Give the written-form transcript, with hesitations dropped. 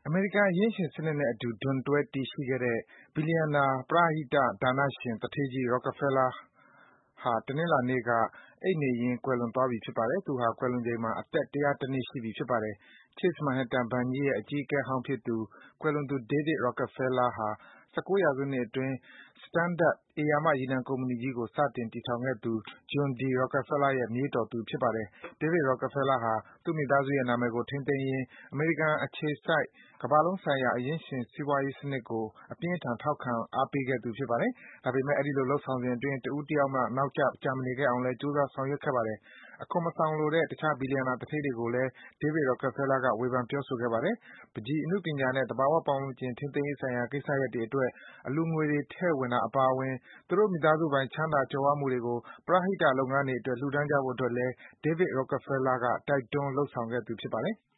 အမေရိကန် အရင်းရှင်စနစ်နဲ့အတူ ဒွန်တွဲတည်ရှိခဲ့တဲ့ ဘီလီယံနာ ပရဟိတ ဒါနရှင် သူဌေးကြီး Rockefeller ဟာ တနင်္လာနေ့က အိပ်နေရင်း ကွယ်လွန်သွားပြီ ဖြစ်ပါတယ်။ သူဟာ ကွယ်လွန်ချိန်မှာ အသက် ၁၀၁ နှစ်ရှိပြီ ဖြစ်ပါတယ်။ Chase Manhattan ဘဏ်ကြီးရဲ့ အကြီးအကဲဟောင်းဖြစ်သူ ကွယ်လွန်သူ David Rockefeller ဟာ ၁၉ ရာစုနှစ်အတွင်း Standard ဧရာမ ရေနံကုမ္ပဏီကြီးကို စတင် တည်ထောင်ခဲ့သူ John D. Rockefeller ရဲ့ မြေးတော်သူ ဖြစ်ပါတယ်။ David Rockefeller ဟာ သူ့မိသားစုရဲ့ နာမည်ကို ထိန်းသိမ်းရင်း အမေရိကန်အခြေစိုက် ကမ္ဘာလုံးဆိုင်ရာ အရင်းရှင် စီးပွားရေးစနစ်ကို အပြင်းအထန် ထောက်ခံ အားပေးခဲ့သူ ဖြစ်ပါတယ်။ ဒါပေမယ့် အဲဒီလို လုပ်ဆောင်စဉ်အတွင်း တဦးတယောက်မှ နောက်ကျမနေခဲ့အောင်လည်း ကြိုးစား ဆောင်ရွက်ခဲ့ပါတယ်။ အခွန်မဆောင်လိုတဲ့ တခြား ဘီလီယံနာ သူဌေးတွေကိုလည်း David Rockefeller က ဝေဖန် ပြောဆိုခဲ့ပါတယ်။ ပန်းချီ အနုပညာနဲ့ သဘာဝပတ်ဝန်းကျင် ထိန်းသိမ်းရေးဆိုင်ရာ ကိစ္စရပ်တွေအတွက် အလှူငွေတွေ ထည့်ဝင်တာ အပါအဝင် သူတို့ မိသားစုပိုင် ချမ်းသာကြွယ်ဝမှုတွေကို ပရဟိတ လုပ်ငန်းတွေအတွက် လှူဒါန်းကြဖို့အတွက်လည်း David Rockefeller က တိုက်တွန်း လုပ်ဆောင်ခဲ့သူ ဖြစ်ပါတယ်။